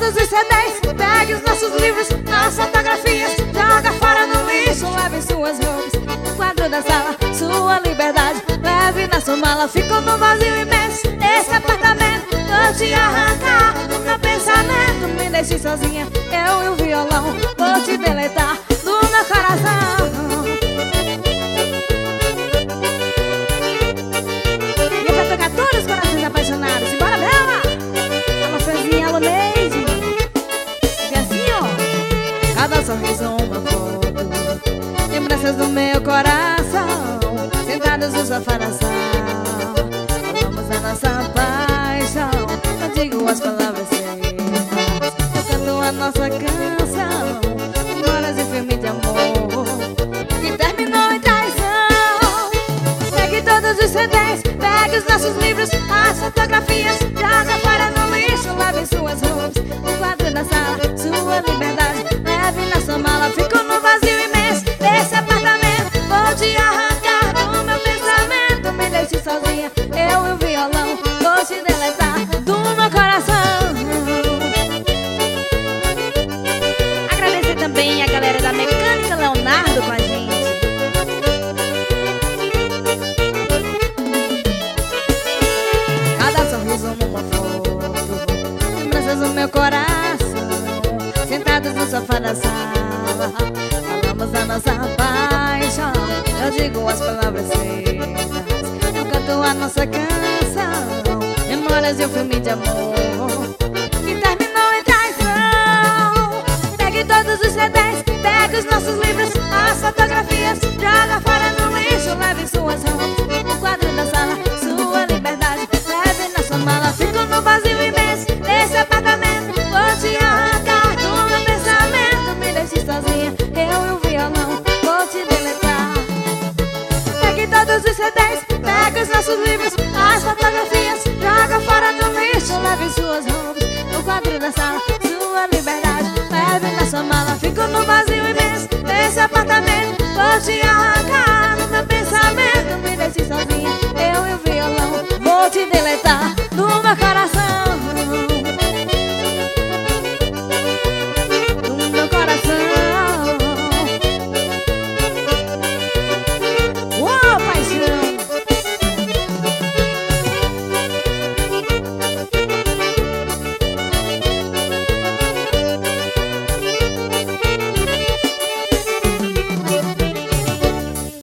todos os CDs, pegue os nossos livros, as fotografias, joga fora no lixo, leve suas roupas, o quadro da sala, sua liberdade, leve na sua mala. Ficou no vazio imenso esse apartamento, vou te arrancar do meu pensamento. Me deixe sozinha, eu e o violão, vou te deletar do meu coração. E pra tocar todos os corações apaixonados, embora Bela! Alô Franzinha, alô Neide. E assim ó, cada sorriso uma foto, lembranças do meu coração, sentados no sofá da sala, falamos da nossa paixão. Eu digo as palavras certas, eu canto a nossa canção, memórias de filme de amor que terminou em traição. Pegue todos os CDs, pegue os nossos livros, as fotografias, joga fora no lixo, lave suas roupas, o quadro da sala, sua liberdade, leve na sua mala. Ficou no vazio imenso desse apartamento, vou te arrancar do meu pensamento. Me deixe sozinha, eu e o violão, vou te deletar do meu coração. Agradecer também a galera da Mecânica Leonardo com a gente. Cada sorriso numa foto, lembranças no meu coração, sentados no sofá da sala, falamos da nossa paixão. Eu digo as palavras certas, eu canto a nossa canção, memórias de um filme de amor que terminou em traição. Pegue todos os CDs, pegue os nossos livros, as fotografias, joga fora no lixo, leve suas roupas, o quadro da sala, sua liberdade, leve na sua mala. Fico no vazio imenso desse apartamento, vou te arrancar do meu pensamento. Me deixe sozinha, eu e o violão, vou te deletar. Pegue todos os CDs, pegue os nossos livros, as fotografias, joga fora no lixo, leve suas roupas, o quadro da sala, sua liberdade, leve na sua mala. Fico no vazio imenso desse apartamento, vou te arrancar